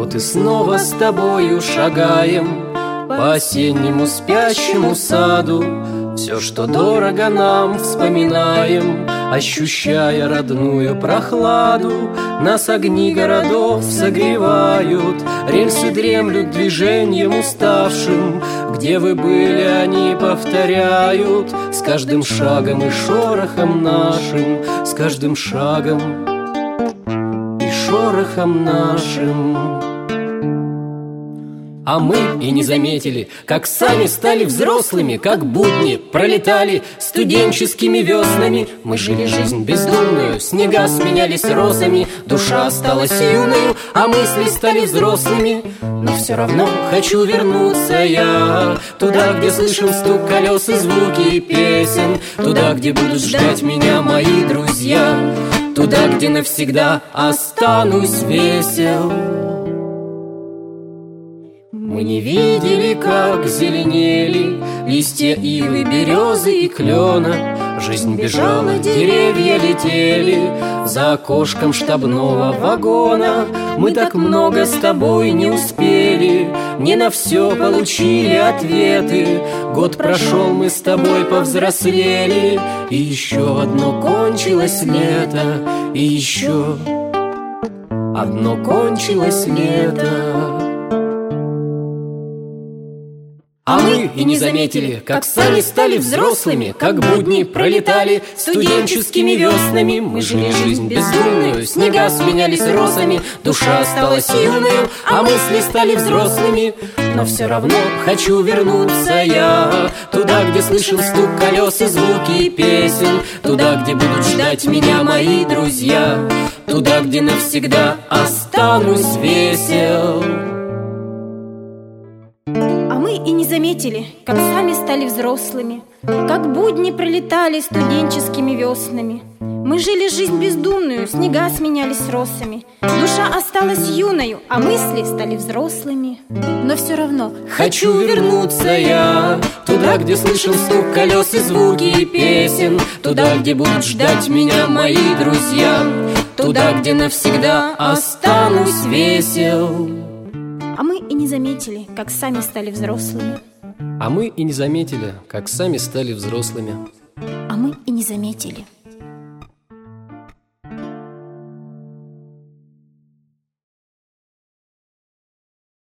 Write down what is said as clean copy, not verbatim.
Вот и снова с тобою шагаем по осеннему спящему саду. Все, что дорого нам, вспоминаем, ощущая родную прохладу. Нас огни городов согревают, рельсы дремлют движением уставшим. Где вы были, они повторяют с каждым шагом и шорохом нашим, с каждым шагом и шорохом нашим. А мы и не заметили, как сами стали взрослыми, как будни пролетали студенческими веснами. Мы жили жизнь бездумную, снега сменялись розами, душа осталась юною, а мысли стали взрослыми. Но все равно хочу вернуться я туда, где слышим стук колес и звуки песен, туда, где будут ждать меня мои друзья, туда, где навсегда останусь весел. Мы не видели, как зеленели листья ивы, березы и клена. Жизнь бежала, деревья летели за окошком штабного вагона. Мы так много с тобой не успели, не на все получили ответы. Год прошел, мы с тобой повзрослели, и еще одно кончилось лето, и еще одно кончилось лето. А мы и не заметили, как сами стали взрослыми, как будни пролетали студенческими веснами. Мы жили жизнь бездумную, снега сменялись розами, душа осталась юною, а мысли стали взрослыми. Но все равно хочу вернуться я туда, где слышал стук колес и звуки песен, туда, где будут ждать меня мои друзья, туда, где навсегда останусь весел. И не заметили, как сами стали взрослыми, как будни пролетали студенческими веснами. Мы жили жизнь бездумную, снега сменялись росами, душа осталась юною, а мысли стали взрослыми. Но все равно хочу вернуться я туда, где слышал стук колес и звуки песен, туда, где будут ждать меня мои друзья, туда, где навсегда останусь весел. А мы и не заметили, как сами стали взрослыми. А мы и не заметили, как сами стали взрослыми. А мы и не заметили.